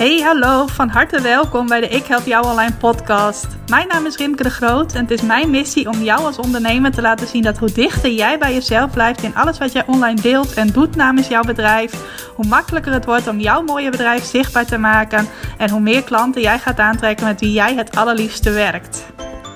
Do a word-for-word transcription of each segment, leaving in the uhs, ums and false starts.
Hey, hallo, van harte welkom bij de Ik Help Jou Online podcast. Mijn naam is Rimke de Groot en het is mijn missie om jou als ondernemer te laten zien dat hoe dichter jij bij jezelf blijft in alles wat jij online deelt en doet namens jouw bedrijf, hoe makkelijker het wordt om jouw mooie bedrijf zichtbaar te maken en hoe meer klanten jij gaat aantrekken met wie jij het allerliefste werkt.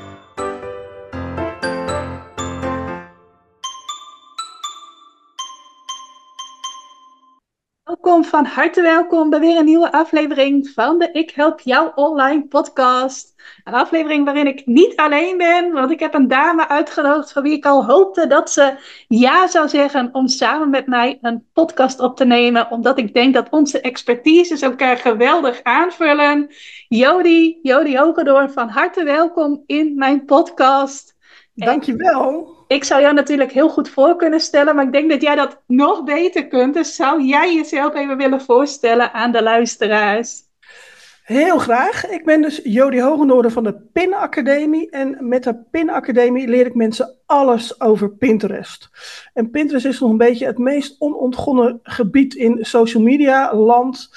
Welkom, van harte welkom bij weer een nieuwe aflevering van de Ik Help Jou Online podcast. Een aflevering waarin ik niet alleen ben, want ik heb een dame uitgenodigd van wie ik al hoopte dat ze ja zou zeggen om samen met mij een podcast op te nemen, omdat ik denk dat onze expertises elkaar geweldig aanvullen. Jody, Jody Hogendoorn, van harte welkom in mijn podcast. Dankjewel. Ik zou jou natuurlijk heel goed voor kunnen stellen, maar ik denk dat jij dat nog beter kunt. Dus zou jij jezelf even willen voorstellen aan de luisteraars? Heel graag. Ik ben dus Jody Hogendoorn van de Pin Academie. En met de Pin Academie leer ik mensen alles over Pinterest. En Pinterest is nog een beetje het meest onontgonnen gebied in social media land.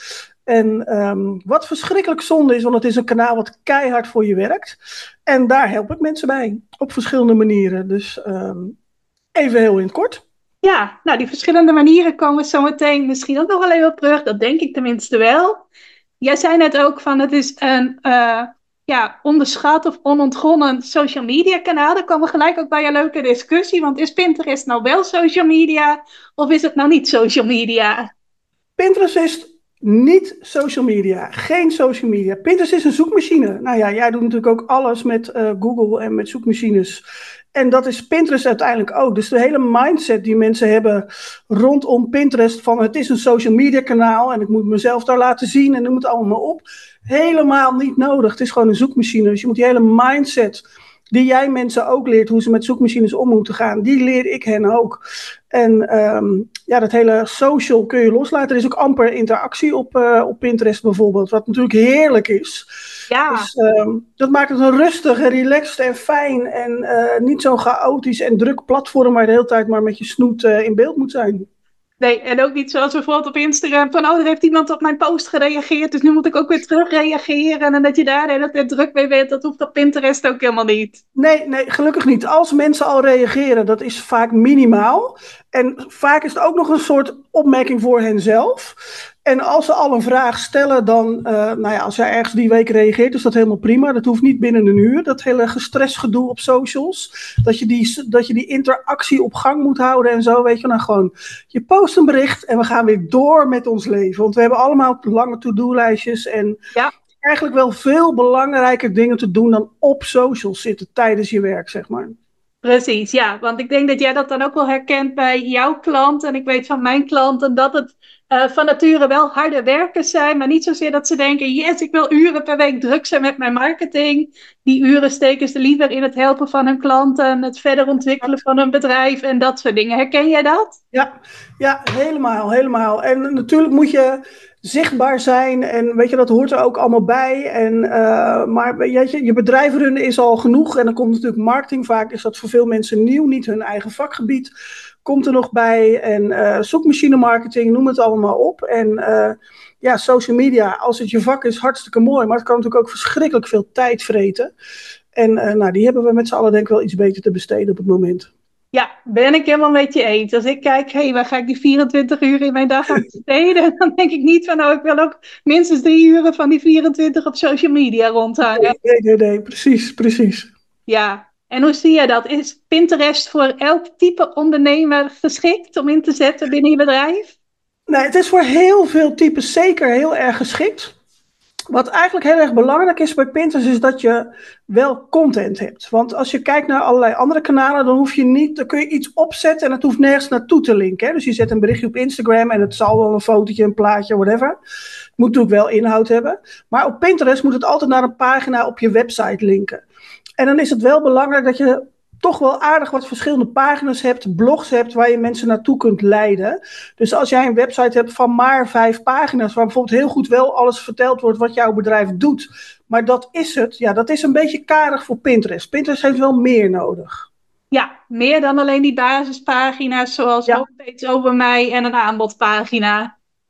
En um, wat verschrikkelijk zonde is, want het is een kanaal wat keihard voor je werkt. En daar help ik mensen bij, op verschillende manieren. Dus um, even heel in het kort. Ja, nou die verschillende manieren komen zo meteen misschien ook nog wel even op terug. Dat denk ik tenminste wel. Jij zei net ook van het is een uh, ja, onderschat of onontgonnen social media kanaal. Daar komen we gelijk ook bij een leuke discussie. Want is Pinterest nou wel social media of is het nou niet social media? Pinterest is niet social media, geen social media. Pinterest is een zoekmachine. Nou ja, jij doet natuurlijk ook alles met uh, Google en met zoekmachines. En dat is Pinterest uiteindelijk ook. Dus de hele mindset die mensen hebben rondom Pinterest van het is een social media kanaal en ik moet mezelf daar laten zien en noem het allemaal op. Helemaal niet nodig. Het is gewoon een zoekmachine. Dus je moet die hele mindset die jij mensen ook leert hoe ze met zoekmachines om moeten gaan, die leer ik hen ook. En um, ja, dat hele social kun je loslaten. Er is ook amper interactie op, uh, op Pinterest bijvoorbeeld, wat natuurlijk heerlijk is. Ja. Dus, um, dat maakt het een rustig en relaxed en fijn en uh, niet zo'n chaotisch en druk platform waar je de hele tijd maar met je snoet uh, in beeld moet zijn. Nee, en ook niet zoals bijvoorbeeld op Instagram van, oh, er heeft iemand op mijn post gereageerd, dus nu moet ik ook weer terug reageren. En dat je daar de hele tijd druk mee bent, dat hoeft op Pinterest ook helemaal niet. Nee, nee, gelukkig niet. Als mensen al reageren, dat is vaak minimaal. En vaak is het ook nog een soort opmerking voor henzelf. En als ze al een vraag stellen, dan, uh, nou ja, als jij ergens die week reageert, is dat helemaal prima. Dat hoeft niet binnen een uur, dat hele gestressgedoe op socials. Dat je, die, dat je die interactie op gang moet houden en zo, weet je. Nou gewoon, je post een bericht en we gaan weer door met ons leven. Want we hebben allemaal lange to-do-lijstjes en ja. eigenlijk wel veel belangrijker dingen te doen dan op socials zitten tijdens je werk, zeg maar. Precies, ja. Want ik denk dat jij dat dan ook wel herkent bij jouw klant. En ik weet van mijn klanten dat het uh, van nature wel harde werkers zijn. Maar niet zozeer dat ze denken, yes, ik wil uren per week druk zijn met mijn marketing. Die uren steken ze liever in het helpen van hun klanten. Het verder ontwikkelen van hun bedrijf en dat soort dingen. Herken jij dat? Ja, ja, helemaal, helemaal. En natuurlijk moet je zichtbaar zijn en weet je, dat hoort er ook allemaal bij. En, uh, maar weet je, je bedrijf runnen is al genoeg en dan komt natuurlijk marketing. Vaak is dat voor veel mensen nieuw, niet hun eigen vakgebied. Komt er nog bij en uh, zoekmachine marketing, noem het allemaal op. En uh, ja, social media, als het je vak is, hartstikke mooi. Maar het kan natuurlijk ook verschrikkelijk veel tijd vreten. En uh, nou, die hebben we met z'n allen denk ik wel iets beter te besteden op het moment. Ja, ben ik helemaal met je eens. Als ik kijk, hé, hey, waar ga ik die vierentwintig uur in mijn dag aan besteden? Dan denk ik niet van, nou, ik wil ook minstens drie uren van die vierentwintig op social media rondhangen. Nee, nee, nee, precies, precies. Ja, en hoe zie je dat? Is Pinterest voor elk type ondernemer geschikt om in te zetten binnen je bedrijf? Nee, het is voor heel veel types zeker heel erg geschikt. Wat eigenlijk heel erg belangrijk is bij Pinterest is dat je wel content hebt. Want als je kijkt naar allerlei andere kanalen, dan hoef je niet, dan kun je iets opzetten en het hoeft nergens naartoe te linken. Hè? Dus je zet een berichtje op Instagram en het zal wel een fotootje, een plaatje, whatever. Het moet natuurlijk wel inhoud hebben. Maar op Pinterest moet het altijd naar een pagina op je website linken. En dan is het wel belangrijk dat je toch wel aardig wat verschillende pagina's hebt, blogs hebt waar je mensen naartoe kunt leiden. Dus als jij een website hebt van maar vijf pagina's, waar bijvoorbeeld heel goed wel alles verteld wordt wat jouw bedrijf doet, maar dat is het, ja, dat is een beetje karig voor Pinterest. Pinterest heeft wel meer nodig. Ja, meer dan alleen die basispagina's zoals Ja. homepage over mij en een aanbodpagina.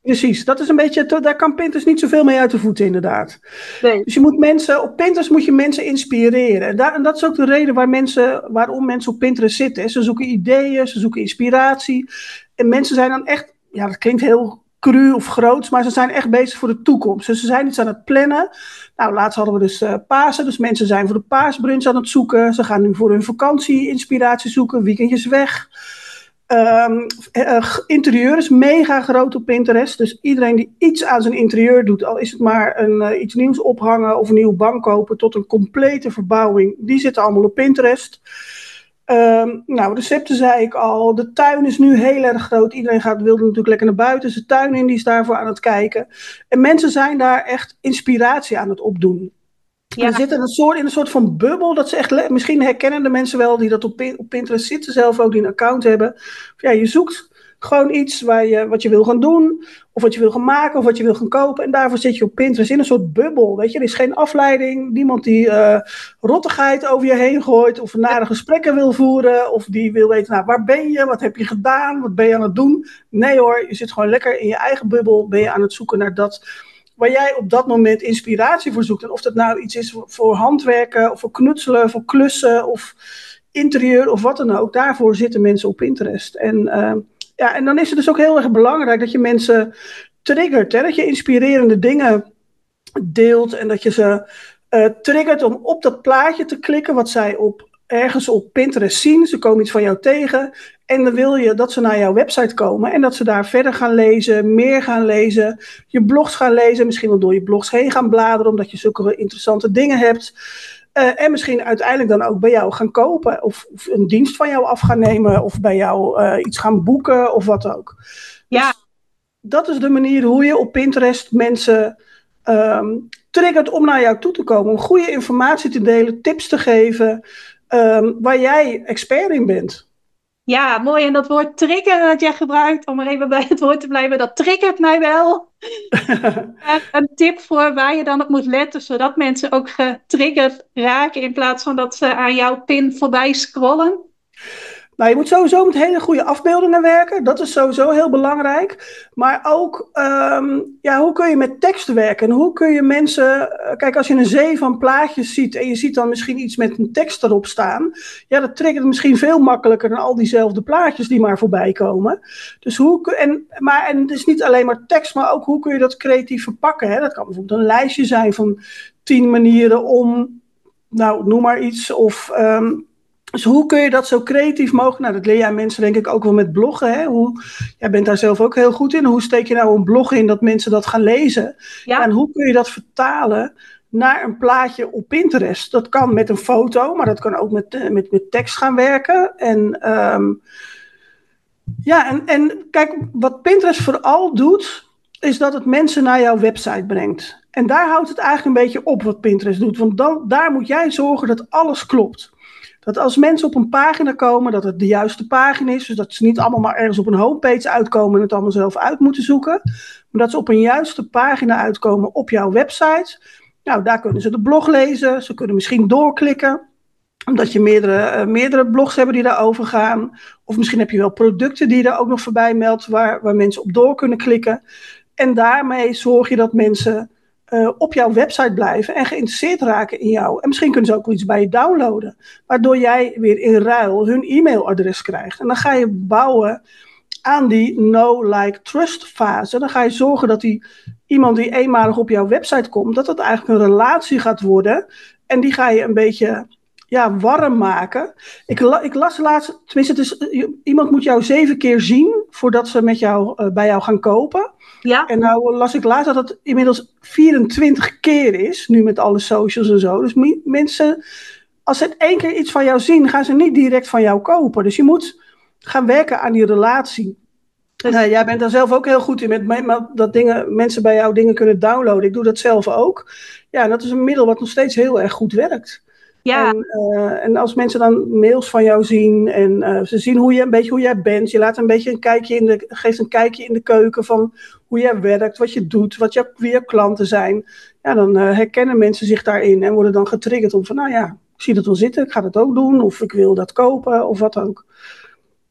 Precies, dat is een beetje, daar kan Pinterest niet zoveel mee uit de voeten inderdaad. Nee. Dus je moet mensen, op Pinterest moet je mensen inspireren. En, daar, en dat is ook de reden waar mensen, waarom mensen op Pinterest zitten. Ze zoeken ideeën, ze zoeken inspiratie. En mensen zijn dan echt, ja dat klinkt heel cru of groots, maar ze zijn echt bezig voor de toekomst. Dus ze zijn iets aan het plannen. Nou, laatst hadden we dus uh, Pasen, dus mensen zijn voor de paasbrunch aan het zoeken. Ze gaan nu voor hun vakantie inspiratie zoeken, weekendjes weg. Um, uh, interieur is mega groot op Pinterest. Dus iedereen die iets aan zijn interieur doet, al is het maar een, uh, iets nieuws ophangen of een nieuwe bank kopen tot een complete verbouwing, die zitten allemaal op Pinterest. Um, nou, recepten zei ik al. De tuin is nu heel erg groot. Iedereen gaat, wilde natuurlijk lekker naar buiten. Zijn tuin in, die is daarvoor aan het kijken. En mensen zijn daar echt inspiratie aan het opdoen. Ja. Er zitten een soort, in een soort van bubbel. Dat ze echt, misschien herkennen de mensen wel die dat op, op Pinterest zitten zelf ook, die een account hebben. Ja, je zoekt gewoon iets waar je, wat je wil gaan doen. Of wat je wil gaan maken. Of wat je wil gaan kopen. En daarvoor zit je op Pinterest in een soort bubbel. Weet je, er is geen afleiding. Niemand die uh, rottigheid over je heen gooit. Of nare gesprekken wil voeren. Of die wil weten, nou, waar ben je? Wat heb je gedaan? Wat ben je aan het doen? Nee hoor, je zit gewoon lekker in je eigen bubbel. Ben je aan het zoeken naar dat waar jij op dat moment inspiratie voor zoekt. En of dat nou iets is voor, voor handwerken, of voor knutselen, voor klussen, of interieur, of wat dan ook. Daarvoor zitten mensen op Pinterest. En, uh, ja, en dan is het dus ook heel erg belangrijk dat je mensen triggert. Hè? Dat je inspirerende dingen deelt en dat je ze uh, triggert om op dat plaatje te klikken wat zij op, ergens op Pinterest zien. Ze komen iets van jou tegen. En dan wil je dat ze naar jouw website komen en dat ze daar verder gaan lezen, meer gaan lezen, je blogs gaan lezen, misschien wel door je blogs heen gaan bladeren, omdat je zulke interessante dingen hebt. Uh, en misschien uiteindelijk dan ook bij jou gaan kopen, of, of een dienst van jou af gaan nemen, of bij jou uh, iets gaan boeken, of wat ook. Ja. Dus dat is de manier hoe je op Pinterest mensen um, triggert om naar jou toe te komen, om goede informatie te delen, tips te geven, um, waar jij expert in bent. Ja, mooi. En dat woord triggeren dat jij gebruikt, om er even bij het woord te blijven, dat triggert mij wel. Een tip voor waar je dan op moet letten, zodat mensen ook getriggerd raken in plaats van dat ze aan jouw pin voorbij scrollen. Nou, je moet sowieso met hele goede afbeeldingen werken. Dat is sowieso heel belangrijk. Maar ook, um, ja, hoe kun je met tekst werken? En hoe kun je mensen... Kijk, als je een zee van plaatjes ziet en je ziet dan misschien iets met een tekst erop staan, ja, dat triggert misschien veel makkelijker dan al diezelfde plaatjes die maar voorbij komen. Dus hoe... En, maar, en het is niet alleen maar tekst, maar ook hoe kun je dat creatief verpakken? Hè? Dat kan bijvoorbeeld een lijstje zijn van tien manieren om... Nou, noem maar iets. Of... Um, Dus hoe kun je dat zo creatief mogelijk... Nou, dat leer jij mensen denk ik ook wel met bloggen. Hè? Hoe, jij bent daar zelf ook heel goed in. Hoe steek je nou een blog in dat mensen dat gaan lezen? Ja. En hoe kun je dat vertalen naar een plaatje op Pinterest? Dat kan met een foto, maar dat kan ook met, met, met tekst gaan werken. En, um, ja, en, en kijk, wat Pinterest vooral doet, is dat het mensen naar jouw website brengt. En daar houdt het eigenlijk een beetje op wat Pinterest doet. Want dan, daar moet jij zorgen dat alles klopt. Dat als mensen op een pagina komen, dat het de juiste pagina is. Dus dat ze niet allemaal maar ergens op een homepage uitkomen en het allemaal zelf uit moeten zoeken. Maar dat ze op een juiste pagina uitkomen op jouw website. Nou, daar kunnen ze de blog lezen. Ze kunnen misschien doorklikken. Omdat je meerdere, uh, meerdere blogs hebben die daarover gaan. Of misschien heb je wel producten die je daar ook nog voorbij meldt, waar, waar mensen op door kunnen klikken. En daarmee zorg je dat mensen Uh, op jouw website blijven en geïnteresseerd raken in jou. En misschien kunnen ze ook wel iets bij je downloaden, waardoor jij weer in ruil hun e-mailadres krijgt. En dan ga je bouwen aan die know, like, trust fase. Dan ga je zorgen dat die iemand die eenmalig op jouw website komt, dat dat eigenlijk een relatie gaat worden. En die ga je een beetje, ja, warm maken. Ik, la, ik las laatst, tenminste, het is, iemand moet jou zeven keer zien voordat ze met jou, uh, bij jou gaan kopen. Ja. En nou las ik laatst dat het inmiddels vierentwintig keer is, nu met alle socials en zo. Dus m- mensen, als ze één keer iets van jou zien, gaan ze niet direct van jou kopen. Dus je moet gaan werken aan die relatie. Dus, uh, jij bent daar zelf ook heel goed in, met, met dat dingen, mensen bij jou dingen kunnen downloaden. Ik doe dat zelf ook. Ja, en dat is een middel wat nog steeds heel erg goed werkt. Ja. En, uh, en als mensen dan mails van jou zien en uh, ze zien hoe je, een beetje hoe jij bent, je laat een beetje een kijkje in de, geeft een kijkje in de keuken van hoe jij werkt, wat je doet, wat je, wie je klanten zijn. Ja, dan uh, herkennen mensen zich daarin en worden dan getriggerd om van, nou ja, ik zie dat wel zitten, ik ga dat ook doen, of ik wil dat kopen, of wat ook.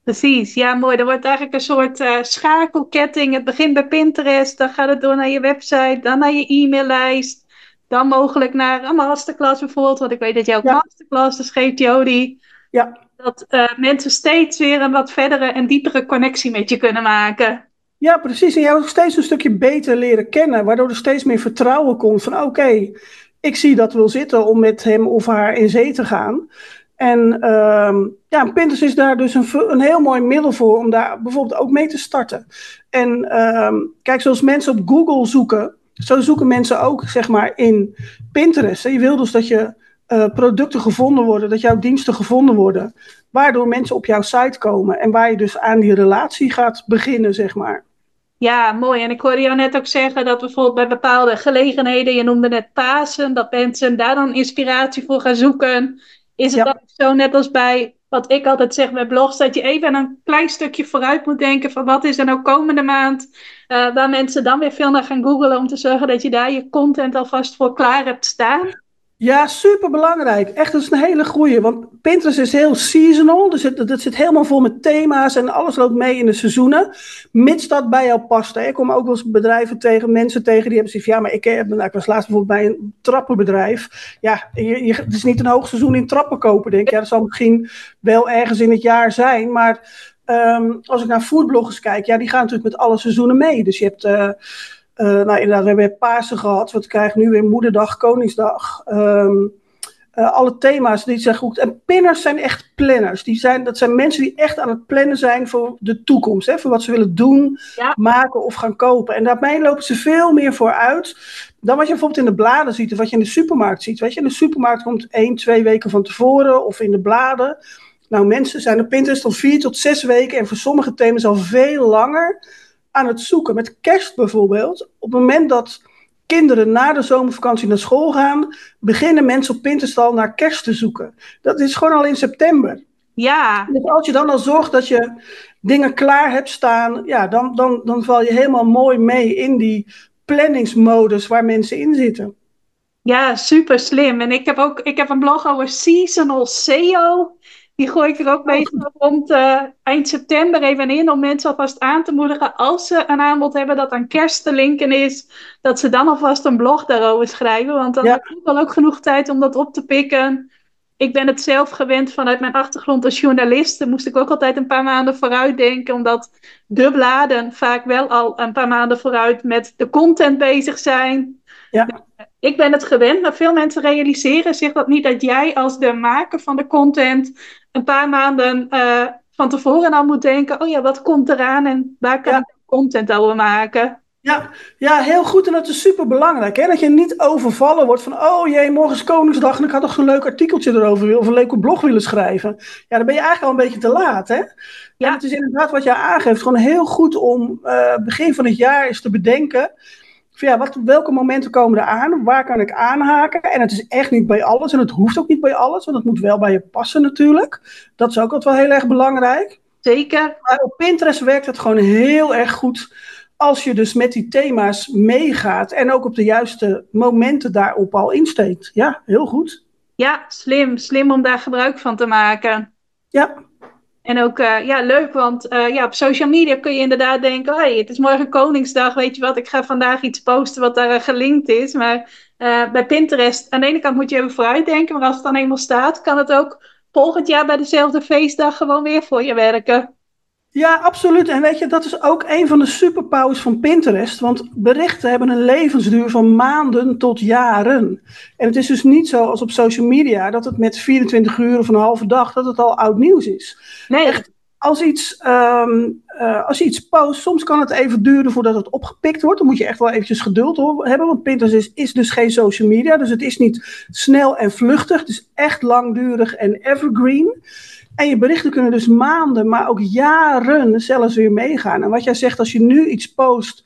Precies, ja mooi. Er wordt eigenlijk een soort uh, schakelketting. Het begint bij Pinterest, dan gaat het door naar je website, dan naar je e-maillijst. Dan mogelijk naar een masterclass bijvoorbeeld, want ik weet dat jij ook Ja, masterclasses geeft, Jody. ja. Dat uh, mensen steeds weer een wat verdere en diepere connectie met je kunnen maken. Ja, precies. En jij ook steeds een stukje beter leren kennen, waardoor er steeds meer vertrouwen komt van oké, okay, ik zie dat wil zitten om met hem of haar in zee te gaan. En uh, ja, Pinterest is daar dus een, een heel mooi middel voor om daar bijvoorbeeld ook mee te starten. En uh, kijk, zoals mensen op Google zoeken, zo zoeken mensen ook zeg maar in Pinterest. Je wil dus dat je uh, producten gevonden worden, dat jouw diensten gevonden worden, waardoor mensen op jouw site komen en waar je dus aan die relatie gaat beginnen, zeg maar. Ja, mooi. En ik hoorde jou net ook zeggen dat bijvoorbeeld bij bepaalde gelegenheden, je noemde net Pasen, dat mensen daar dan inspiratie voor gaan zoeken. Is het Ja. dan zo net als bij wat ik altijd zeg bij blogs, dat je even een klein stukje vooruit moet denken van wat is er nou komende maand, uh, waar mensen dan weer veel naar gaan googlen om te zorgen dat je daar je content alvast voor klaar hebt staan? Ja, super belangrijk. Echt, dat is een hele goeie. Want Pinterest is heel seasonal. Dus het, het zit helemaal vol met thema's en alles loopt mee in de seizoenen. Mits dat bij jou past. Hè. Ik kom ook wel eens bedrijven tegen, mensen tegen die hebben gezegd, ja, maar ik, heb, nou, ik was laatst bijvoorbeeld bij een trappenbedrijf. Ja, je, je, het is niet een hoogseizoen in trappen kopen, denk ik. Ja, dat zal misschien wel ergens in het jaar zijn. Maar um, als ik naar foodbloggers kijk, ja, die gaan natuurlijk met alle seizoenen mee. Dus je hebt... Uh, Uh, nou inderdaad, we hebben Pasen gehad. We krijgen nu weer Moederdag, Koningsdag. Um, uh, alle thema's die zijn goed. En pinners zijn echt planners. Die zijn, dat zijn mensen die echt aan het plannen zijn voor de toekomst. Hè, voor wat ze willen doen, ja. maken of gaan kopen. En daarmee lopen ze veel meer vooruit dan wat je bijvoorbeeld in de bladen ziet of wat je in de supermarkt ziet. Weet je, in de supermarkt komt één, twee weken van tevoren of in de bladen. Nou, mensen zijn op Pinterest al vier tot zes weken en voor sommige thema's al veel langer aan het zoeken. Met kerst bijvoorbeeld, op het moment dat kinderen na de zomervakantie naar school gaan, beginnen mensen op Pinterest al naar kerst te zoeken. Dat is gewoon al in september. Ja. Dus als je dan al zorgt dat je dingen klaar hebt staan, ja, dan, dan, dan val je helemaal mooi mee in die planningsmodus waar mensen in zitten. Ja, super slim. En ik heb ook ik heb een blog over seasonal S E O. Die gooi ik er ook meestal rond uh, eind september even in, om mensen alvast aan te moedigen als ze een aanbod hebben dat aan kerst te linken is, dat ze dan alvast een blog daarover schrijven, want dan ja. heb ik wel ook genoeg tijd om dat op te pikken. Ik ben het zelf gewend vanuit mijn achtergrond als journalist. Dan moest ik ook altijd een paar maanden vooruit denken, omdat de bladen vaak wel al een paar maanden vooruit met de content bezig zijn. Ja. Ik ben het gewend, maar veel mensen realiseren zich dat niet, dat jij als de maker van de content een paar maanden uh, van tevoren al moet denken, oh ja, wat komt eraan en waar kan ja. ik content over maken? Ja, ja, heel goed en dat is super belangrijk. Hè? Dat je niet overvallen wordt van, oh jee, morgen is Koningsdag en ik had nog zo'n leuk artikeltje erover willen, of een leuke blog willen schrijven. Ja, dan ben je eigenlijk al een beetje te laat. Hè? Ja. En het is inderdaad wat jij aangeeft, gewoon heel goed om uh, begin van het jaar eens te bedenken, van, ja, wat, welke momenten komen er aan, waar kan ik aanhaken? En het is echt niet bij alles en het hoeft ook niet bij alles, want het moet wel bij je passen natuurlijk. Dat is ook altijd wel heel erg belangrijk. Zeker. Maar op Pinterest werkt het gewoon heel erg goed als je dus met die thema's meegaat en ook op de juiste momenten daarop al insteekt. Ja, heel goed. Ja, slim. Slim om daar gebruik van te maken. Ja. En ook, uh, ja, leuk, want uh, ja, op social media kun je inderdaad denken, hey, het is morgen Koningsdag, weet je wat, ik ga vandaag iets posten wat daar uh, gelinkt is. Maar uh, bij Pinterest, aan de ene kant moet je even vooruit denken, maar als het dan eenmaal staat, kan het ook volgend jaar bij dezelfde feestdag gewoon weer voor je werken. Ja, absoluut. En weet je, dat is ook een van de superpowers van Pinterest. Want berichten hebben een levensduur van maanden tot jaren. En het is dus niet zo als op social media, dat het met vierentwintig uur of een halve dag, dat het al oud nieuws is. Nee. Echt, als, iets, um, uh, als je iets post, soms kan het even duren voordat het opgepikt wordt. Dan moet je echt wel eventjes geduld hebben. Want Pinterest is, is dus geen social media. Dus het is niet snel en vluchtig. Het is echt langdurig en evergreen. En je berichten kunnen dus maanden, maar ook jaren zelfs weer meegaan. En wat jij zegt, als je nu iets post,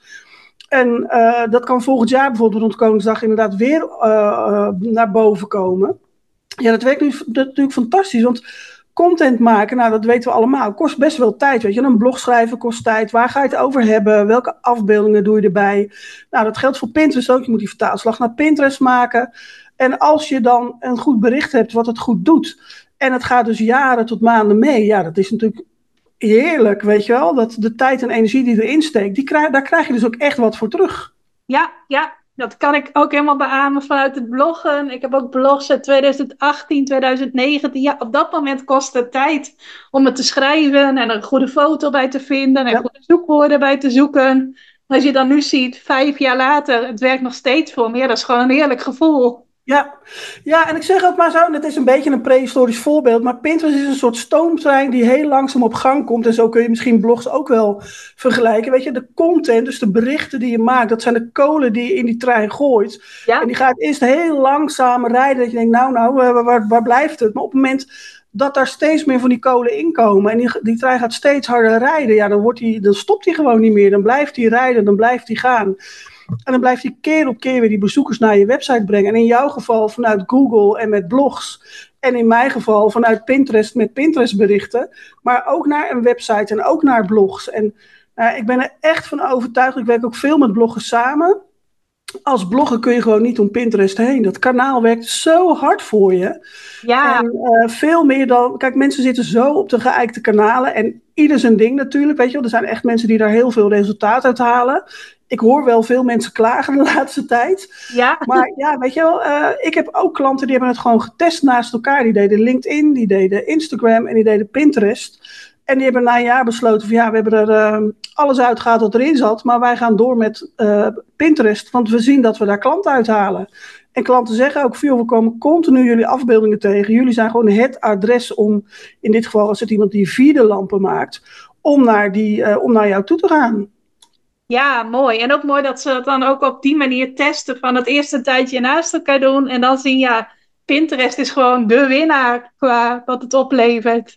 en uh, dat kan volgend jaar bijvoorbeeld rond Koningsdag inderdaad weer uh, uh, naar boven komen. Ja, dat werkt nu dat natuurlijk fantastisch, want content maken, nou dat weten we allemaal, kost best wel tijd. Weet je, een blog schrijven kost tijd. Waar ga je het over hebben? Welke afbeeldingen doe je erbij? Nou, dat geldt voor Pinterest ook. Je moet die vertaalslag naar Pinterest maken. En als je dan een goed bericht hebt wat het goed doet, en het gaat dus jaren tot maanden mee. Ja, dat is natuurlijk heerlijk, weet je wel. Dat de tijd en energie die erin steekt, die krijg, daar krijg je dus ook echt wat voor terug. Ja, ja, dat kan ik ook helemaal beamen vanuit het bloggen. Ik heb ook blogs uit twintig achttien, twintig negentien. Ja, op dat moment kost het tijd om het te schrijven en er een goede foto bij te vinden en Ja. goede zoekwoorden bij te zoeken. Als je dan nu ziet, vijf jaar later, het werkt nog steeds voor me. Ja, dat is gewoon een heerlijk gevoel. Ja. ja, en ik zeg ook maar zo, het is een beetje een prehistorisch voorbeeld, maar Pinterest is een soort stoomtrein die heel langzaam op gang komt. En zo kun je misschien blogs ook wel vergelijken. Weet je, de content, dus de berichten die je maakt, dat zijn de kolen die je in die trein gooit. Ja, En die gaat eerst heel langzaam rijden, dat je denkt, nou, nou, waar, waar, waar blijft het? Maar op het moment dat daar steeds meer van die kolen in komen en die, die trein gaat steeds harder rijden, ja, dan, wordt die, dan stopt hij gewoon niet meer. Dan blijft hij rijden, dan blijft hij gaan. En dan blijft hij keer op keer weer die bezoekers naar je website brengen. En in jouw geval vanuit Google en met blogs. En in mijn geval vanuit Pinterest met Pinterest berichten. Maar ook naar een website en ook naar blogs. En uh, ik ben er echt van overtuigd. Ik werk ook veel met bloggers samen. Als blogger kun je gewoon niet om Pinterest heen. Dat kanaal werkt zo hard voor je. ja, En uh, veel meer dan... Kijk, mensen zitten zo op de geëikte kanalen. En ieder zijn ding natuurlijk, weet je wel. Er zijn echt mensen die daar heel veel resultaat uit halen. Ik hoor wel veel mensen klagen de laatste tijd. ja. Maar ja, weet je wel, uh, ik heb ook klanten die hebben het gewoon getest naast elkaar. Die deden LinkedIn, die deden Instagram en die deden Pinterest. En die hebben na een jaar besloten van ja, we hebben er uh, alles uitgehaald wat erin zat. Maar wij gaan door met uh, Pinterest, want we zien dat we daar klanten uithalen. En klanten zeggen ook, veel, we komen continu jullie afbeeldingen tegen. Jullie zijn gewoon het adres om, in dit geval als het iemand die vierde lampen maakt, om naar, die, uh, om naar jou toe te gaan. Ja, mooi. En ook mooi dat ze het dan ook op die manier testen. Van het eerste tijdje naast elkaar doen. En dan zien, ja, Pinterest is gewoon de winnaar qua wat het oplevert.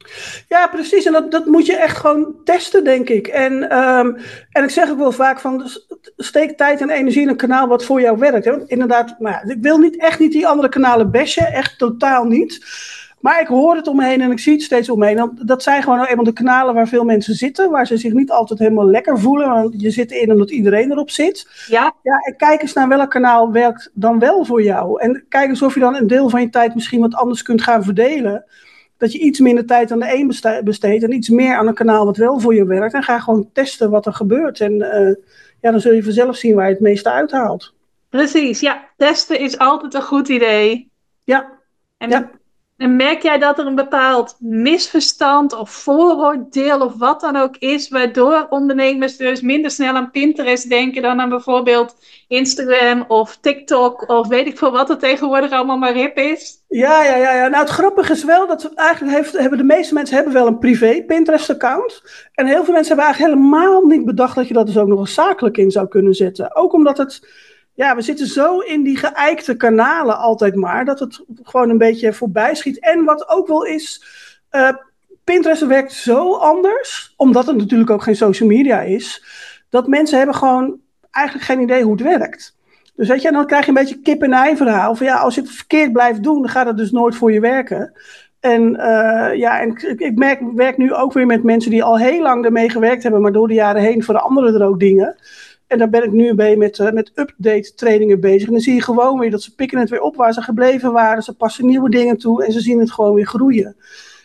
Ja, precies. En dat, dat moet je echt gewoon testen, denk ik. En, um, en ik zeg ook wel vaak van, steek tijd en energie in een kanaal wat voor jou werkt. Hè? Want inderdaad, nou ja, ik wil niet, echt niet die andere kanalen bashen. Echt totaal niet. Maar ik hoor het om me heen en ik zie het steeds om me heen. Dat zijn gewoon nou eenmaal de kanalen waar veel mensen zitten. Waar ze zich niet altijd helemaal lekker voelen. Want je zit erin omdat iedereen erop zit. Ja, Ja, en kijk eens naar welk kanaal werkt dan wel voor jou. En kijk eens of je dan een deel van je tijd misschien wat anders kunt gaan verdelen. Dat je iets minder tijd aan de een besteedt en iets meer aan een kanaal wat wel voor je werkt. En ga gewoon testen wat er gebeurt. En uh, ja, dan zul je vanzelf zien waar je het meeste uithaalt. precies. Ja, testen is altijd een goed idee. Ja, En, ja. en merk jij dat er een bepaald misverstand of vooroordeel of wat dan ook is, waardoor ondernemers dus minder snel aan Pinterest denken dan aan bijvoorbeeld Instagram of TikTok of weet ik veel wat er tegenwoordig allemaal maar hip is? Ja, ja, ja, ja. Nou, het grappige is wel dat eigenlijk heeft, hebben de meeste mensen hebben wel een privé Pinterest-account. En heel veel mensen hebben eigenlijk helemaal niet bedacht dat je dat dus ook nog eens zakelijk in zou kunnen zetten. Ook omdat het, ja, we zitten zo in die geëikte kanalen altijd maar, dat het gewoon een beetje voorbij schiet. En wat ook wel is, uh, Pinterest werkt zo anders, omdat het natuurlijk ook geen social media is, dat mensen hebben gewoon eigenlijk geen idee hoe het werkt. Dus weet je, dan krijg je een beetje kip-en-ei verhaal. Van ja, als je het verkeerd blijft doen, dan gaat het dus nooit voor je werken. En uh, ja, en ik, ik merk, werk nu ook weer met mensen die al heel lang ermee gewerkt hebben, maar door de jaren heen veranderen er ook dingen. En daar ben ik nu bij met, uh, met update trainingen bezig. En dan zie je gewoon weer dat ze pikken het weer op waar ze gebleven waren. Ze passen nieuwe dingen toe en ze zien het gewoon weer groeien.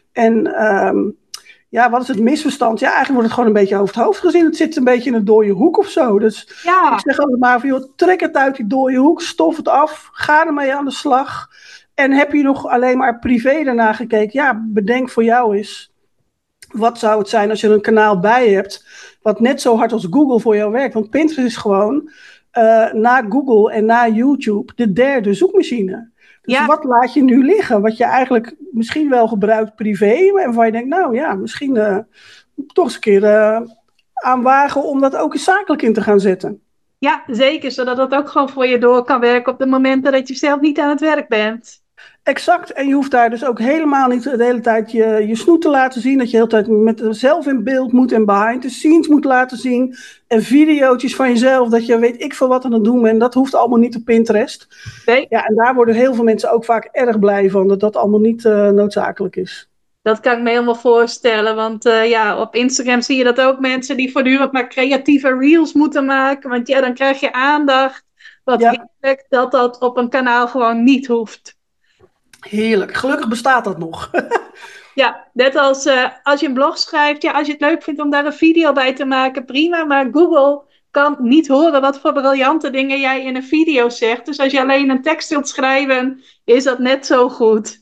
En um, ja, wat is het misverstand? Ja, eigenlijk wordt het gewoon een beetje over het hoofd gezien. Het zit een beetje in een dode hoek of zo. Dus Ja. ik zeg altijd maar van, joh, trek het uit die dode hoek, stof het af, ga ermee aan de slag. En heb je nog alleen maar privé daarna gekeken? Ja, bedenk voor jou eens, wat zou het zijn als je er een kanaal bij hebt, wat net zo hard als Google voor jou werkt? Want Pinterest is gewoon, uh, na Google en na YouTube, de derde zoekmachine. Dus ja. Wat laat je nu liggen? Wat je eigenlijk misschien wel gebruikt privé. En waarvan je denkt, nou ja, misschien uh, toch eens een keer uh, aan wagen om dat ook eens zakelijk in te gaan zetten. Ja, zeker. Zodat dat ook gewoon voor je door kan werken op de momenten dat je zelf niet aan het werk bent. Exact. En je hoeft daar dus ook helemaal niet de hele tijd je, je snoet te laten zien. Dat je de hele tijd met zelf in beeld moet en behind the scenes moet laten zien. En video's van jezelf, dat je weet ik veel wat aan het doen bent. Dat hoeft allemaal niet op Pinterest. Nee. Ja, en daar worden heel veel mensen ook vaak erg blij van. Dat dat allemaal niet uh, noodzakelijk is. Dat kan ik me helemaal voorstellen. Want uh, ja, op Instagram zie je dat ook mensen die voortdurend maar creatieve reels moeten maken. Want ja, dan krijg je aandacht. Wat ja. heerlijk dat dat op een kanaal gewoon niet hoeft. Heerlijk. Gelukkig bestaat dat nog. Ja, net als uh, als je een blog schrijft, ja, als je het leuk vindt om daar een video bij te maken, prima. Maar Google kan niet horen wat voor briljante dingen jij in een video zegt. Dus als je alleen een tekst wilt schrijven, is dat net zo goed.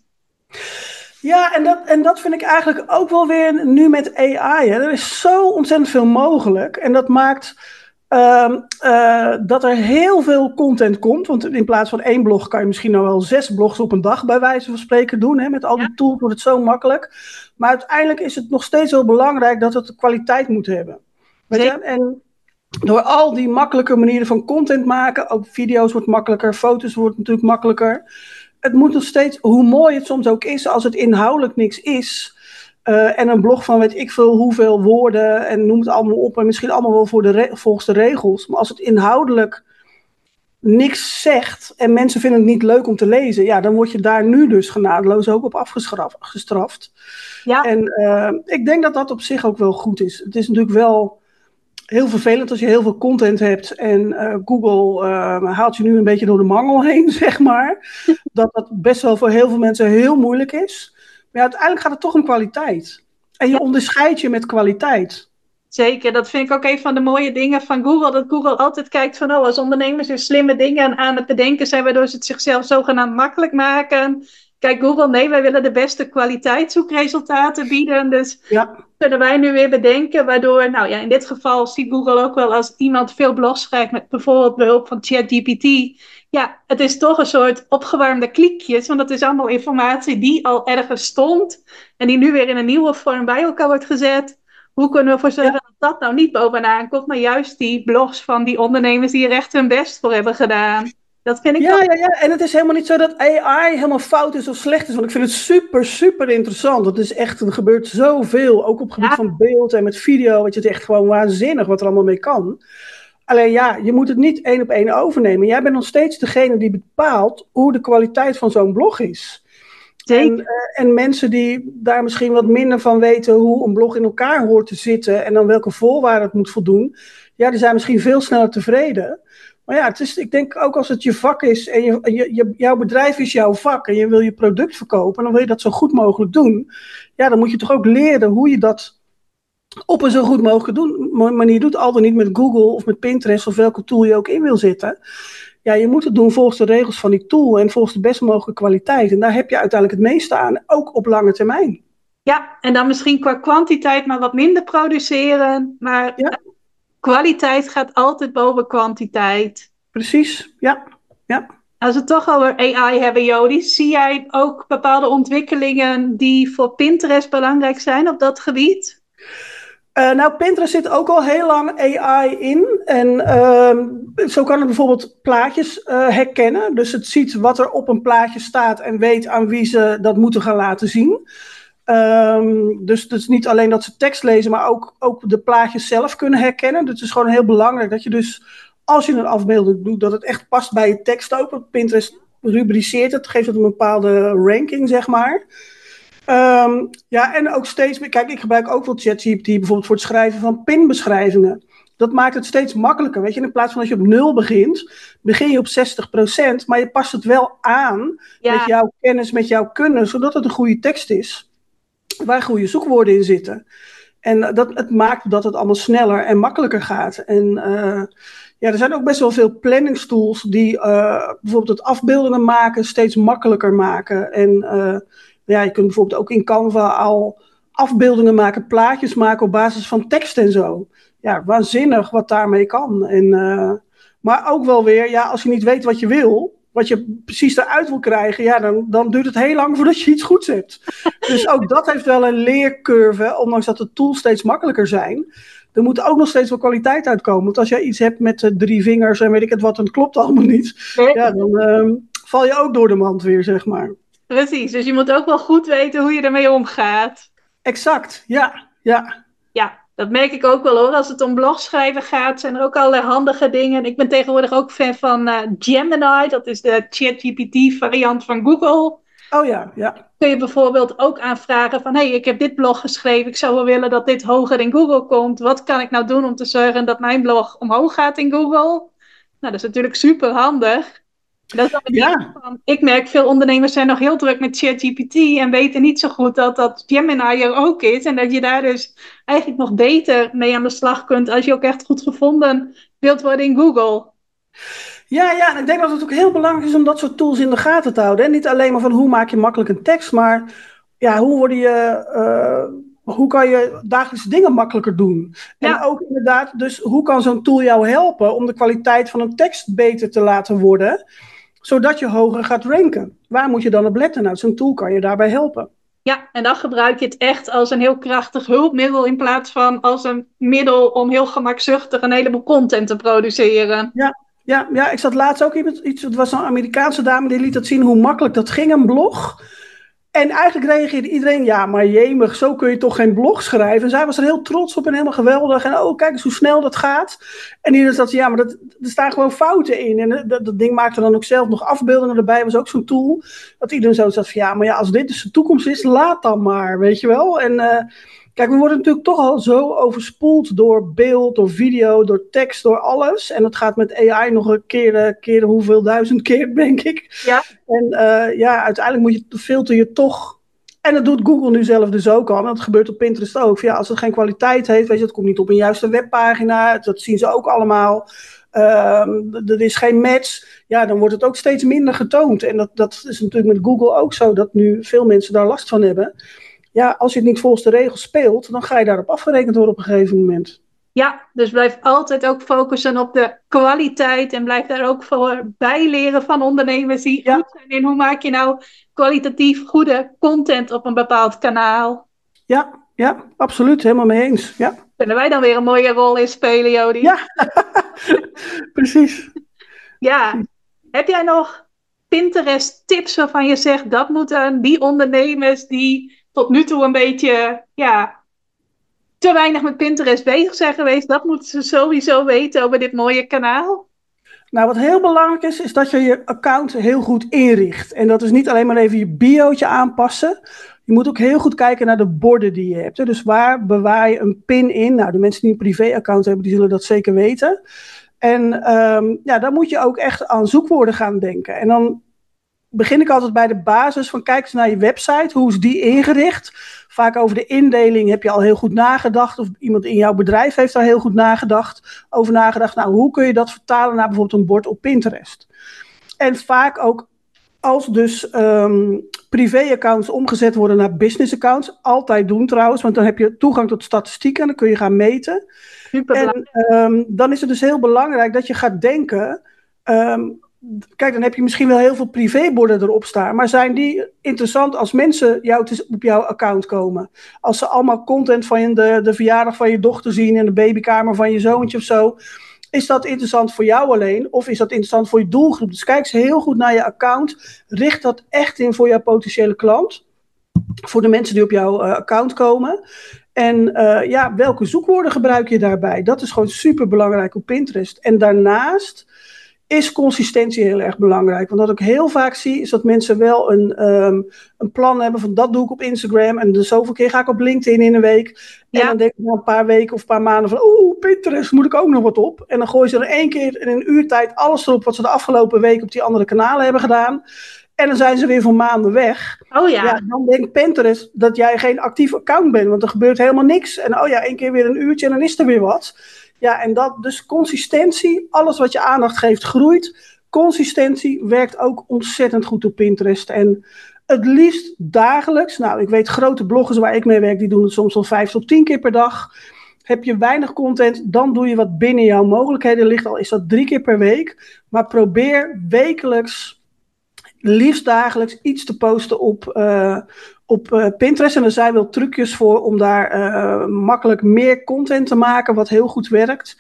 Ja, en dat, en dat vind ik eigenlijk ook wel weer nu met A I. Hè. Er is zo ontzettend veel mogelijk. En dat maakt uh, uh, dat er heel veel content komt. Want in plaats van één blog kan je misschien nou wel zes blogs op een dag bij wijze van spreken doen. Hè. Met al die tools wordt het zo makkelijk. Maar uiteindelijk is het nog steeds heel belangrijk dat het de kwaliteit moet hebben. Weet je? En door al die makkelijke manieren van content maken, ook video's wordt makkelijker, foto's wordt natuurlijk makkelijker. Het moet nog steeds, hoe mooi het soms ook is, als het inhoudelijk niks is. Uh, en een blog van weet ik veel hoeveel woorden en noem het allemaal op. En misschien allemaal wel voor de re- volgens de regels. Maar als het inhoudelijk niks zegt en mensen vinden het niet leuk om te lezen. Ja, dan word je daar nu dus genadeloos ook op afgestraft. Ja. En uh, ik denk dat dat op zich ook wel goed is. Het is natuurlijk wel heel vervelend als je heel veel content hebt en uh, Google uh, haalt je nu een beetje door de mangel heen, zeg maar. Dat dat best wel voor heel veel mensen heel moeilijk is. Maar ja, uiteindelijk gaat het toch om kwaliteit. En je ja. onderscheidt je met kwaliteit. Zeker, dat vind ik ook een van de mooie dingen van Google. Dat Google altijd kijkt van, oh, als ondernemers er slimme dingen aan het bedenken zijn, waardoor ze het zichzelf zogenaamd makkelijk maken. Kijk, Google, nee, wij willen de beste kwaliteitszoekresultaten bieden. Dus ja. kunnen wij nu weer bedenken, waardoor, nou ja, in dit geval ziet Google ook wel als iemand veel blogs schrijft met bijvoorbeeld behulp van ChatGPT. Ja, het is toch een soort opgewarmde kliekjes, want dat is allemaal informatie die al ergens stond en die nu weer in een nieuwe vorm bij elkaar wordt gezet. Hoe kunnen we ervoor zorgen ja. dat dat nou niet bovenaan komt, maar juist die blogs van die ondernemers die er echt hun best voor hebben gedaan. Dat vind ik ja, wel... ja, ja, en het is helemaal niet zo dat A I helemaal fout is of slecht is. Want ik vind het super, super interessant. Het is echt, er gebeurt zoveel, ook op het gebied ja. van beeld en met video. Weet je, het is echt gewoon waanzinnig wat er allemaal mee kan. Alleen ja, je moet het niet één op één overnemen. Jij bent nog steeds degene die bepaalt hoe de kwaliteit van zo'n blog is. En, uh, en mensen die daar misschien wat minder van weten hoe een blog in elkaar hoort te zitten en dan welke voorwaarden het moet voldoen. Ja, die zijn misschien veel sneller tevreden. Maar ja, het is, ik denk ook als het je vak is en je, je, je, jouw bedrijf is jouw vak en je wil je product verkopen, dan wil je dat zo goed mogelijk doen. Ja, dan moet je toch ook leren hoe je dat op een zo goed mogelijke doen, manier doet. Al dan niet met Google of met Pinterest of welke tool je ook in wil zetten. Ja, je moet het doen volgens de regels van die tool en volgens de best mogelijke kwaliteit. En daar heb je uiteindelijk het meeste aan, ook op lange termijn. Ja, en dan misschien qua kwantiteit maar wat minder produceren, maar... Ja. Kwaliteit gaat altijd boven kwantiteit. Precies, ja. ja. Als we het toch over A I hebben, Jody, zie jij ook bepaalde ontwikkelingen die voor Pinterest belangrijk zijn op dat gebied? Uh, nou, Pinterest zit ook al heel lang A I in. En uh, zo kan het bijvoorbeeld plaatjes uh, herkennen. Dus het ziet wat er op een plaatje staat en weet aan wie ze dat moeten gaan laten zien. Um, dus het is niet alleen dat ze tekst lezen, maar ook, ook de plaatjes zelf kunnen herkennen. Dus het is gewoon heel belangrijk dat je dus, als je een afbeelding doet, dat het echt past bij je tekst ook. Want Pinterest rubriceert het, geeft het een bepaalde ranking, zeg maar. Um, ja, en ook steeds meer, kijk, ik gebruik ook wel ChatGPT bijvoorbeeld voor het schrijven van pinbeschrijvingen. Dat maakt het steeds makkelijker, weet je. In plaats van dat je op nul begint, begin je op zestig procent, maar je past het wel aan ja. met jouw kennis, met jouw kunnen, zodat het een goede tekst is. Waar goede zoekwoorden in zitten. En dat, het maakt dat het allemaal sneller en makkelijker gaat. En uh, ja, er zijn ook best wel veel planningstools die uh, bijvoorbeeld het afbeeldingen maken steeds makkelijker maken. En uh, ja, je kunt bijvoorbeeld ook in Canva al afbeeldingen maken, plaatjes maken op basis van tekst en zo. Ja, waanzinnig wat daarmee kan. En, uh, maar ook wel weer, ja, als je niet weet wat je wil, wat je precies eruit wil krijgen, ja, dan, dan duurt het heel lang voordat je iets goeds hebt. Dus ook dat heeft wel een leercurve, ondanks dat de tools steeds makkelijker zijn. Er moet ook nog steeds wel kwaliteit uitkomen. Want als jij iets hebt met uh, drie vingers en weet ik het wat, en het klopt allemaal niet. Nee. Ja, dan uh, val je ook door de mand weer, zeg maar. Precies, dus je moet ook wel goed weten hoe je ermee omgaat. Exact, ja, ja. Ja, dat merk ik ook wel hoor. Als het om blogschrijven gaat, zijn er ook allerlei handige dingen. Ik ben tegenwoordig ook fan van uh, Gemini. Dat is de ChatGPT variant van Google. Oh ja, ja. Kun je bijvoorbeeld ook aanvragen van, hé, hey, ik heb dit blog geschreven. Ik zou wel willen dat dit hoger in Google komt. Wat kan ik nou doen om te zorgen dat mijn blog omhoog gaat in Google? Nou, dat is natuurlijk super handig. Dat is dan met die Ja, van, ik merk veel ondernemers zijn nog heel druk met ChatGPT en weten niet zo goed dat dat Gemini er ook is. En dat je daar dus eigenlijk nog beter mee aan de slag kunt als je ook echt goed gevonden wilt worden in Google. ja, ja. En ik denk dat het ook heel belangrijk is om dat soort tools in de gaten te houden. Hè? Niet alleen maar van hoe maak je makkelijk een tekst, maar ja, hoe, worden je, eh, hoe kan je dagelijkse dingen makkelijker doen? En Ja, ook inderdaad, dus hoe kan zo'n tool jou helpen om de kwaliteit van een tekst beter te laten worden, zodat je hoger gaat ranken? Waar moet je dan op letten? Nou, zo'n tool kan je daarbij helpen. ja, en dan gebruik je het echt als een heel krachtig hulpmiddel in plaats van als een middel om heel gemakzuchtig een heleboel content te produceren. Ja, ja, ja, ik zat laatst ook iemand, iets, het was een Amerikaanse dame die liet dat zien hoe makkelijk dat ging, een blog. En eigenlijk reageerde iedereen, ja, maar jemig, zo kun je toch geen blog schrijven. En zij was er heel trots op en helemaal geweldig. En oh, kijk eens hoe snel dat gaat. En iedereen zat, ja, maar dat, er staan gewoon fouten in. En dat, dat ding maakte dan ook zelf nog afbeeldingen erbij. Was ook zo'n tool. Dat iedereen zo zat van, ja, maar ja, als dit dus de toekomst is, laat dan maar, weet je wel. En uh, kijk, we worden natuurlijk toch al zo overspoeld door beeld, door video, door tekst, door alles. En dat gaat met A I nog een keer, keer hoeveel duizend keer, denk ik. Ja, En uh, ja, uiteindelijk moet je, filter je toch. En dat doet Google nu zelf dus ook al. En dat gebeurt op Pinterest ook. Ja, als het geen kwaliteit heeft, weet je, het komt niet op een juiste webpagina. Dat zien ze ook allemaal. Uh, er is geen match. Ja, dan wordt het ook steeds minder getoond. En dat, dat is natuurlijk met Google ook zo, dat nu veel mensen daar last van hebben. Ja, als je het niet volgens de regels speelt, dan ga je daarop afgerekend worden op een gegeven moment. ja, dus blijf altijd ook focussen op de kwaliteit en blijf daar ook voor bijleren van ondernemers die Ja. goed zijn in hoe maak je nou kwalitatief goede content op een bepaald kanaal. Ja, ja, absoluut. Helemaal mee eens. Ja, Kunnen wij dan weer een mooie rol in spelen, Jody? ja. Precies. Ja. Heb jij nog Pinterest tips waarvan je zegt dat moeten die ondernemers die tot nu toe een beetje ja, te weinig met Pinterest bezig zijn geweest, dat moeten ze sowieso weten over dit mooie kanaal? Nou, wat heel belangrijk is, is dat je je account heel goed inricht. En dat is niet alleen maar even je biootje aanpassen. Je moet ook heel goed kijken naar de borden die je hebt. Hè. Dus waar bewaar je een pin in? Nou, de mensen die een privé-account hebben, die zullen dat zeker weten. En um, ja, dan moet je ook echt aan zoekwoorden gaan denken. En dan begin ik altijd bij de basis van kijk eens naar je website. Hoe is die ingericht? Vaak over de indeling heb je al heel goed nagedacht. Of iemand in jouw bedrijf heeft daar heel goed nagedacht, over nagedacht. Nou, hoe kun je dat vertalen naar bijvoorbeeld een bord op Pinterest? En vaak ook als dus um, privé-accounts omgezet worden naar business-accounts. Altijd doen trouwens, want dan heb je toegang tot statistieken en dan kun je gaan meten. En um, dan is het dus heel belangrijk dat je gaat denken. Um, Kijk, dan heb je misschien wel heel veel privéborden erop staan. Maar zijn die interessant als mensen jou te, op jouw account komen? Als ze allemaal content van de, de verjaardag van je dochter zien en de babykamer van je zoontje of zo. Is dat interessant voor jou alleen? Of is dat interessant voor je doelgroep? Dus kijk eens heel goed naar je account. Richt dat echt in voor jouw potentiële klant. Voor de mensen die op jouw uh, account komen. En uh, ja, welke zoekwoorden gebruik je daarbij? Dat is gewoon super belangrijk op Pinterest. En daarnaast is consistentie heel erg belangrijk. Want wat ik heel vaak zie, is dat mensen wel een, um, een plan hebben van dat doe ik op Instagram en de zoveel keer ga ik op LinkedIn in een week. Ja. En dan denk ik na een paar weken of een paar maanden van oeh, Pinterest, moet ik ook nog wat op. En dan gooien ze er één keer in een uurtijd alles erop wat ze de afgelopen week op die andere kanalen hebben gedaan. En dan zijn ze weer voor maanden weg. Oh ja. Ja, dan denkt Pinterest dat jij geen actief account bent, want er gebeurt helemaal niks. En oh ja, één keer weer een uurtje en dan is er weer wat. Ja, en dat, dus consistentie, alles wat je aandacht geeft groeit. Consistentie werkt ook ontzettend goed op Pinterest. En het liefst dagelijks. Nou, ik weet grote bloggers waar ik mee werk, die doen het soms al vijf tot tien keer per dag. Heb je weinig content, dan doe je wat binnen jouw mogelijkheden ligt. Al is dat drie keer per week. Maar probeer wekelijks, liefst dagelijks, iets te posten op, uh, op uh, Pinterest. En er zijn wel trucjes voor om daar uh, makkelijk meer content te maken, wat heel goed werkt.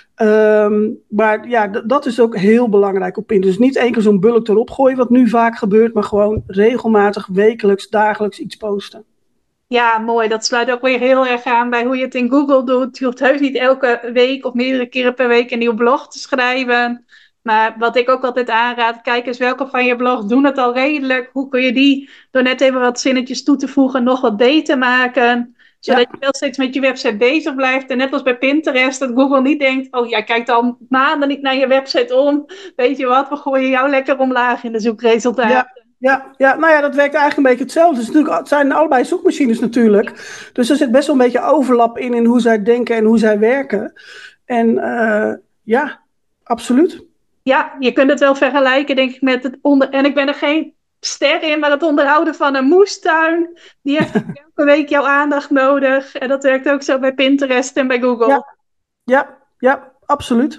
Um, maar ja, d- dat is ook heel belangrijk op Pinterest. Dus niet één keer zo'n bulk erop gooien, wat nu vaak gebeurt, maar gewoon regelmatig, wekelijks, dagelijks iets posten. Ja, mooi. Dat sluit ook weer heel erg aan bij hoe je het in Google doet. Je hoeft heus niet elke week of meerdere keren per week een nieuw blog te schrijven. Maar wat ik ook altijd aanraad, kijk eens welke van je blogs doen het al redelijk. Hoe kun je die door net even wat zinnetjes toe te voegen nog wat beter maken? Zodat Ja. je wel steeds met je website bezig blijft. En net als bij Pinterest, dat Google niet denkt, oh, jij kijkt al maanden niet naar je website om. Weet je wat, we gooien jou lekker omlaag in de zoekresultaten. Ja, ja, ja, nou ja, dat werkt eigenlijk een beetje hetzelfde. Het, is natuurlijk, het zijn allebei zoekmachines natuurlijk. Dus er zit best wel een beetje overlap in, in hoe zij denken en hoe zij werken. En uh, ja, absoluut. Ja, je kunt het wel vergelijken, denk ik, met het onder... En ik ben er geen ster in, maar het onderhouden van een moestuin, die heeft elke week jouw aandacht nodig. En dat werkt ook zo bij Pinterest en bij Google. Ja, ja, ja, absoluut.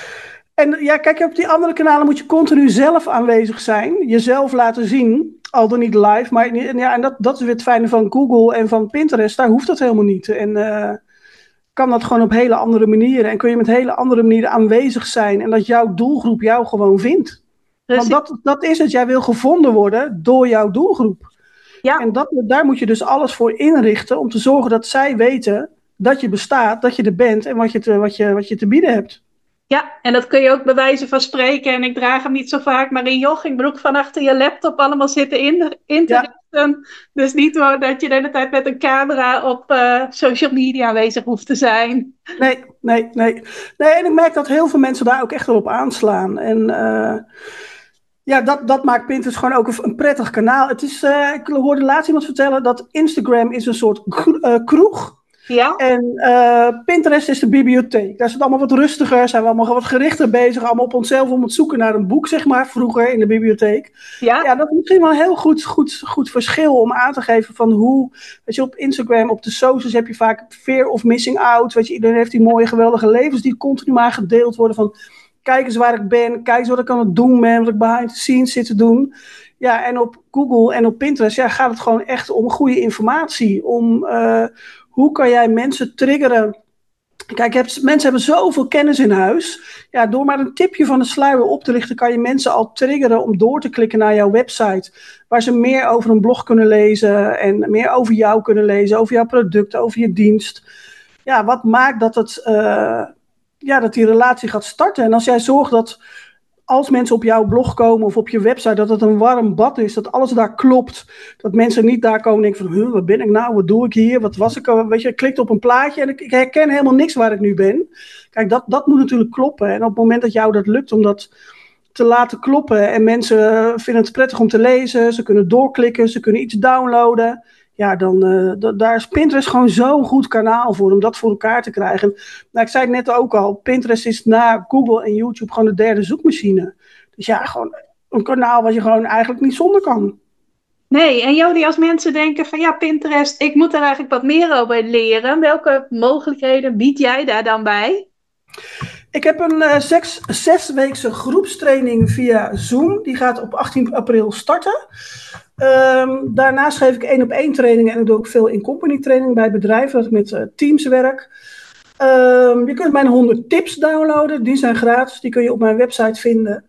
En ja, kijk, op die andere kanalen moet je continu zelf aanwezig zijn. Jezelf laten zien, al dan niet live. Maar en ja, en dat, dat is weer het fijne van Google en van Pinterest. Daar hoeft dat helemaal niet. En uh, kan dat gewoon op hele andere manieren. En kun je met hele andere manieren aanwezig zijn. En dat jouw doelgroep jou gewoon vindt. Precies. Want dat, dat is het. Jij wil gevonden worden door jouw doelgroep. Ja. En dat, daar moet je dus alles voor inrichten. Om te zorgen dat zij weten dat je bestaat, dat je er bent. En wat je te, wat je, wat je te bieden hebt. Ja, en dat kun je ook bij wijze van spreken. En ik draag hem niet zo vaak, maar in joggingbroek van achter je laptop allemaal zitten in, in te richten. Ja. Dus niet hoor, dat je de hele tijd met een camera op uh, social media aanwezig hoeft te zijn. Nee, nee, nee. Nee, en ik merk dat heel veel mensen daar ook echt wel op aanslaan. En uh, ja, dat, dat maakt Pinterest gewoon ook een, een prettig kanaal. Het is, uh, ik hoorde laatst iemand vertellen dat Instagram is een soort uh, kroeg. Ja. En uh, Pinterest is de bibliotheek. Daar is het allemaal wat rustiger. Zijn we allemaal wat gerichter bezig. Allemaal op onszelf om het zoeken naar een boek, zeg maar. Vroeger in de bibliotheek. Ja, ja dat is misschien wel een heel goed, goed, goed verschil om aan te geven van hoe... Weet je, op Instagram, op de socials heb je vaak fear of missing out. Weet je, iedereen heeft die mooie, geweldige levens die continu maar gedeeld worden van... Kijk eens waar ik ben. Kijk eens wat ik aan het doen ben. Wat ik behind the scenes zit te doen. Ja, en op Google en op Pinterest ja, gaat het gewoon echt om goede informatie. Om... Uh, Hoe kan jij mensen triggeren? Kijk, hebt, mensen hebben zoveel kennis in huis. Ja, door maar een tipje van de sluier op te lichten, kan je mensen al triggeren om door te klikken naar jouw website. Waar ze meer over een blog kunnen lezen en meer over jou kunnen lezen, over jouw product, over je dienst. Ja, wat maakt dat, het, uh, ja, dat die relatie gaat starten? En als jij zorgt dat als mensen op jouw blog komen of op je website, dat het een warm bad is, dat alles daar klopt. Dat mensen niet daar komen en denken van, huh, wat ben ik nou, wat doe ik hier, wat was ik, weet je, ik klikte op een plaatje en ik, ik herken helemaal niks waar ik nu ben. Kijk, dat, dat moet natuurlijk kloppen. En op het moment dat jou dat lukt om dat te laten kloppen en mensen vinden het prettig om te lezen, ze kunnen doorklikken, ze kunnen iets downloaden. Ja, dan uh, d- daar is Pinterest gewoon zo'n goed kanaal voor om dat voor elkaar te krijgen. Nou, ik zei het net ook al, Pinterest is na Google en YouTube gewoon de derde zoekmachine. Dus ja, gewoon een kanaal wat je gewoon eigenlijk niet zonder kan. Nee, en Jody, als mensen denken van ja, Pinterest, ik moet er eigenlijk wat meer over leren. Welke mogelijkheden bied jij daar dan bij? Ik heb een uh, zes, zesweekse groepstraining via Zoom. Die gaat op achttien april starten. Um, daarnaast geef ik één op één trainingen en ik doe ook veel in-company training bij bedrijven, dat ik met uh, teams werk. Um, je kunt mijn honderd tips downloaden, die zijn gratis, die kun je op mijn website vinden.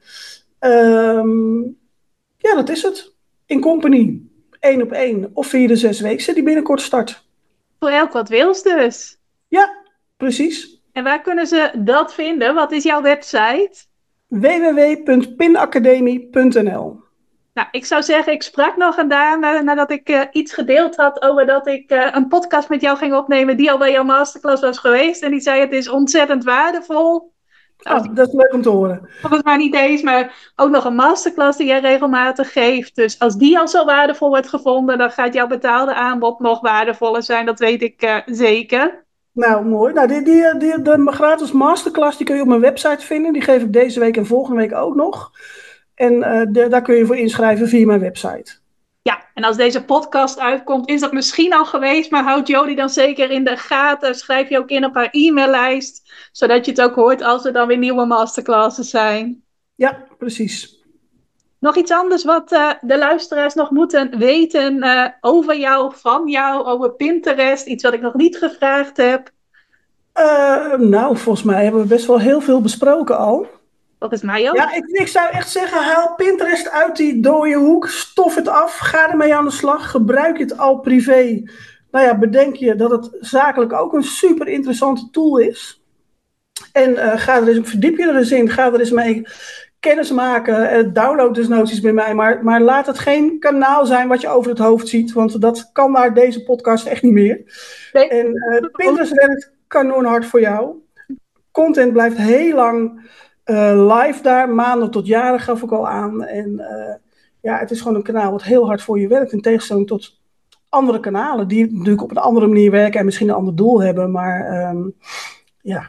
Um, ja, dat is het. In-company, één op één of via de zesweekse die binnenkort start. Voor elk wat wils dus. Ja, precies. En waar kunnen ze dat vinden? Wat is jouw website? w w w punt pinacademie punt n l. Nou, ik zou zeggen, ik sprak nog een dame nadat ik uh, iets gedeeld had over dat ik uh, een podcast met jou ging opnemen die al bij jouw masterclass was geweest. En die zei, het is ontzettend waardevol. Nou, oh, dat is leuk om te horen. Volgens mij niet eens, maar ook nog een masterclass die jij regelmatig geeft. Dus als die al zo waardevol wordt gevonden, dan gaat jouw betaalde aanbod nog waardevoller zijn. Dat weet ik uh, zeker. Nou, mooi. Nou, die, die, die, de gratis masterclass die kun je op mijn website vinden. Die geef ik deze week en volgende week ook nog. En uh, de, daar kun je voor inschrijven via mijn website. Ja, en als deze podcast uitkomt, is dat misschien al geweest. Maar houd Jody dan zeker in de gaten. Schrijf je ook in op haar e-maillijst. Zodat je het ook hoort als er dan weer nieuwe masterclasses zijn. Ja, precies. Nog iets anders wat uh, de luisteraars nog moeten weten uh, over jou, van jou, over Pinterest. Iets wat ik nog niet gevraagd heb. Uh, nou, volgens mij hebben we best wel heel veel besproken al. Volgens mij ook. Ja, ik, ik zou echt zeggen, haal Pinterest uit die dode hoek. Stof het af, ga ermee aan de slag. Gebruik het al privé. Nou ja, bedenk je dat het zakelijk ook een super interessante tool is. En uh, ga er eens, verdiep je er eens in. Ga er eens mee kennis maken. Uh, download dus noties bij mij. Maar, maar laat het geen kanaal zijn wat je over het hoofd ziet. Want dat kan naar deze podcast echt niet meer. Nee. En uh, Pinterest werkt kanonhard voor jou. Content blijft heel lang uh, live daar. Maanden tot jaren gaf ik al aan. En uh, ja, het is gewoon een kanaal wat heel hard voor je werkt. In tegenstelling tot andere kanalen. Die natuurlijk op een andere manier werken. En misschien een ander doel hebben. Maar um, ja,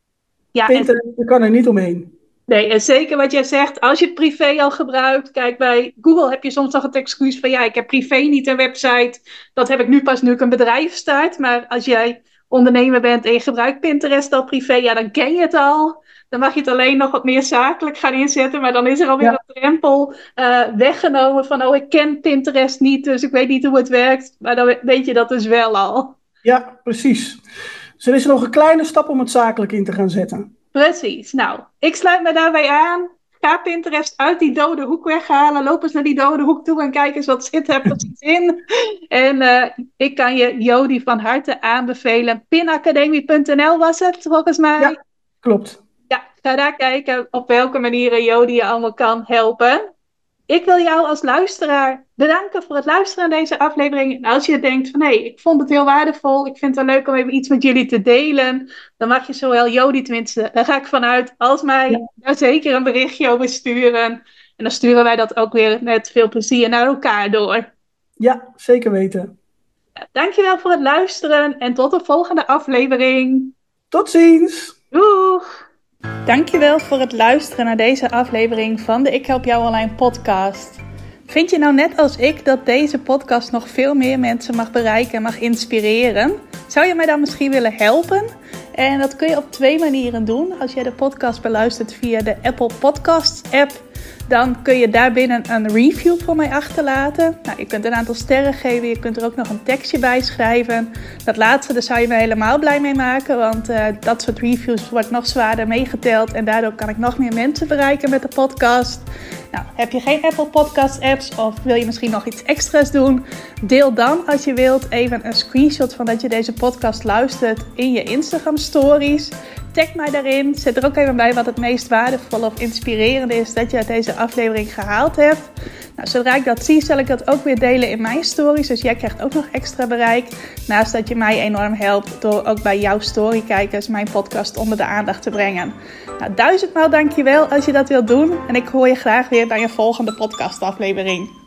ja Pinterest en... kan er niet omheen. Nee, en zeker wat jij zegt, als je het privé al gebruikt, kijk, bij Google heb je soms nog het excuus van, ja, ik heb privé niet een website, dat heb ik nu pas nu ik een bedrijf start, maar als jij ondernemer bent en je gebruikt Pinterest al privé, ja, dan ken je het al, dan mag je het alleen nog wat meer zakelijk gaan inzetten, maar dan is er alweer ja. een drempel uh, weggenomen van, oh, ik ken Pinterest niet, dus ik weet niet hoe het werkt, maar dan weet je dat dus wel al. Ja, precies. Dus er is nog een kleine stap om het zakelijk in te gaan zetten. Precies. Nou, ik sluit me daarbij aan. Ga Pinterest uit die dode hoek weghalen. Loop eens naar die dode hoek toe en kijk eens wat zit er precies in. En uh, ik kan je Jody van harte aanbevelen. pinacademie punt n l was het, volgens mij. Ja, klopt. Ja, ga daar kijken op welke manieren Jody je allemaal kan helpen. Ik wil jou als luisteraar bedanken voor het luisteren naar deze aflevering. En als je denkt van, hé, hey, ik vond het heel waardevol. Ik vind het wel leuk om even iets met jullie te delen. Dan mag je zowel Jody tenminste, daar ga ik vanuit, als mij ja. daar zeker een berichtje over sturen. En dan sturen wij dat ook weer met veel plezier naar elkaar door. Ja, zeker weten. Ja, dankjewel voor het luisteren en tot de volgende aflevering. Tot ziens. Doeg! Dankjewel voor het luisteren naar deze aflevering van de Ik Help Jou Online podcast. Vind je nou net als ik dat deze podcast nog veel meer mensen mag bereiken en mag inspireren? Zou je mij dan misschien willen helpen? En dat kun je op twee manieren doen. Als jij de podcast beluistert via de Apple Podcasts app, dan kun je daarbinnen een review voor mij achterlaten. Nou, je kunt een aantal sterren geven, je kunt er ook nog een tekstje bij schrijven. Dat laatste, daar zou je me helemaal blij mee maken, want uh, dat soort reviews wordt nog zwaarder meegeteld en daardoor kan ik nog meer mensen bereiken met de podcast. Nou, heb je geen Apple Podcast apps of wil je misschien nog iets extra's doen? Deel dan, als je wilt, even een screenshot van dat je deze podcast luistert in je Instagram stories. Tag mij daarin. Zet er ook even bij wat het meest waardevolle of inspirerende is dat je uit deze aflevering gehaald hebt. Nou, zodra ik dat zie, zal ik dat ook weer delen in mijn stories. Dus jij krijgt ook nog extra bereik. Naast dat je mij enorm helpt door ook bij jouw storykijkers mijn podcast onder de aandacht te brengen. Nou, duizendmaal dankjewel als je dat wilt doen. En ik hoor je graag weer bij een volgende podcastaflevering.